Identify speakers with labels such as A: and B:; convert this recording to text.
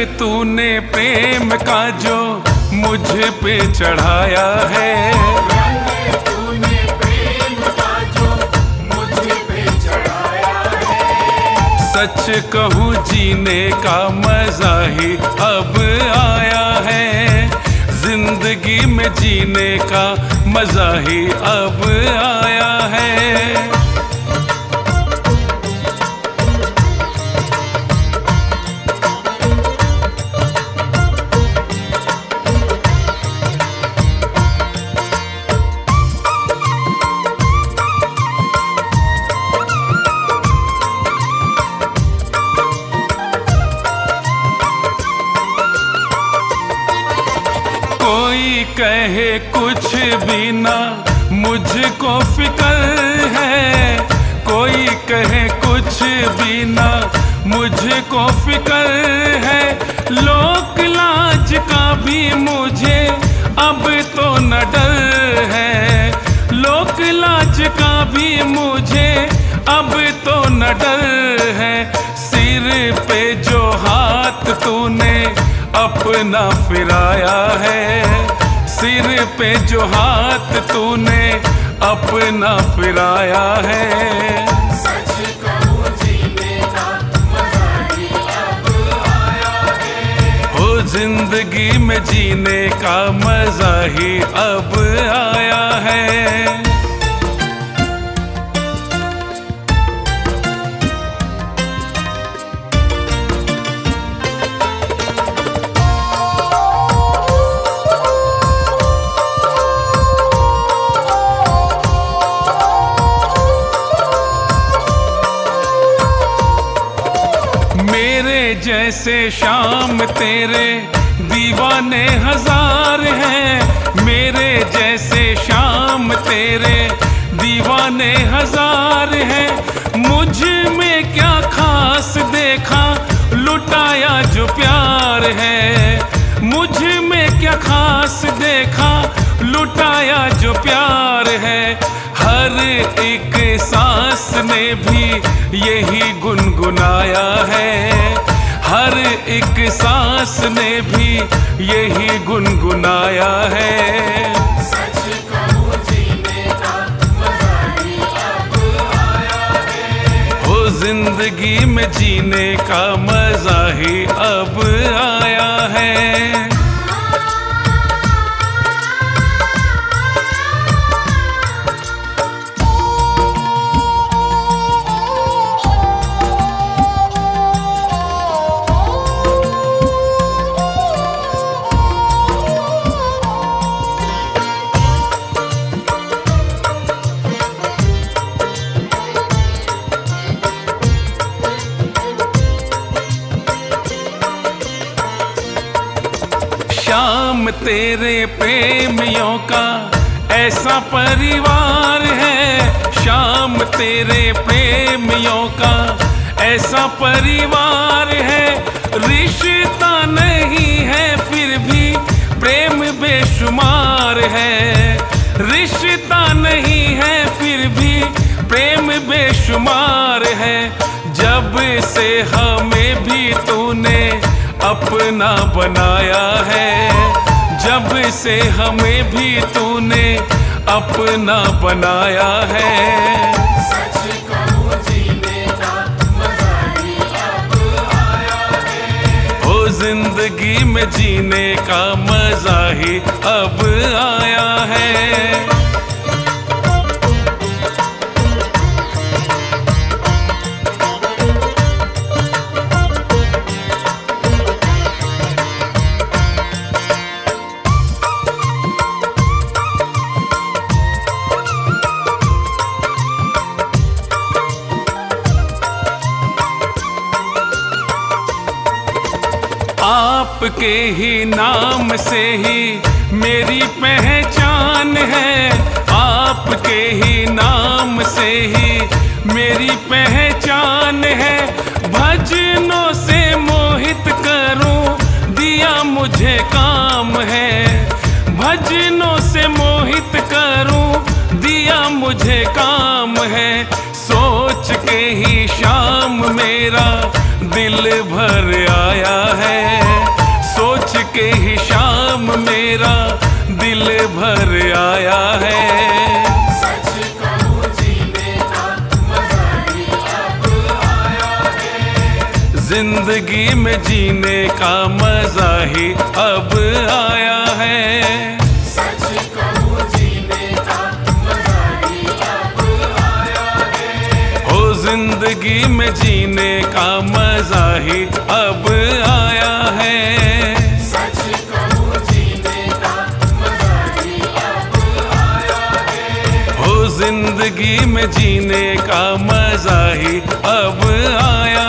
A: तूने प्रेम का जो मुझ पे चढ़ाया है,
B: रंग तूने प्रेम का जो मुझ पे चढ़ाया है।
A: सच कहूँ जीने का मजा ही अब आया है, जिंदगी में जीने का मजा ही अब आया है। कोई कहे कुछ भी ना मुझको फिक्र है, कोई कहे कुछ भी ना मुझको फिक्र है। लोक लाज का भी मुझे अब तो न डर है, लोक लाज का भी मुझे अब तो न डर है। सिर पे जो हाथ तूने अपना फिराया है, सिर पे जो हाथ तूने अपना फिराया है।
B: सच कहूँ जीने का मजा ही अब आया है।
A: हो जिंदगी में जीने का मजा ही अब आया है। मेरे जैसे शाम तेरे दीवाने हजार हैं, मेरे जैसे शाम तेरे दीवाने हजार हैं। मुझ में क्या खास देखा लुटाया जो प्यार है, मुझ में क्या खास देखा लुटाया जो प्यार है। हर एक सांस ने भी यही गुनगुनाया है, हर एक सांस ने भी यही गुनगुनाया है।
B: सच कहूँ जीने का मजा ही अब आया है।
A: हो जिंदगी में जीने का मजा ही अब आया है। शाम तेरे प्रेमियों का ऐसा परिवार है, शाम तेरे प्रेमियों का ऐसा परिवार है। रिश्ता नहीं है फिर भी प्रेम बेशुमार है, रिश्ता नहीं है फिर भी प्रेम बेशुमार है। जब से हमें भी तूने अपना बनाया है, जब से हमें भी तूने अपना बनाया है।
B: सच कहूँ जीने का मजा ही अब आया है।
A: हो जिंदगी में जीने का मजा ही अब आया है। आपके ही नाम से ही मेरी पहचान है, आपके ही नाम से ही मेरी पहचान है। भजनों से मोहित करूं दिया मुझे काम है, भजनों से मोहित करूं दिया मुझे काम है। सोच के ही शाम मेरा दिल भर आया है, शाम मेरा दिल भर आया है।
B: सच कहूँ जीने का मजा ही अब आया है।
A: जिंदगी में जीने का मजा ही अब आया है।
B: सच कहूँ जीने का मजा ही अब आया है।
A: हो जिंदगी में जीने का मजा ही अब आया है।
B: सच कहूँ जीने का मजा ही अब आया है।
A: हो जिंदगी में जीने का मजा ही अब आया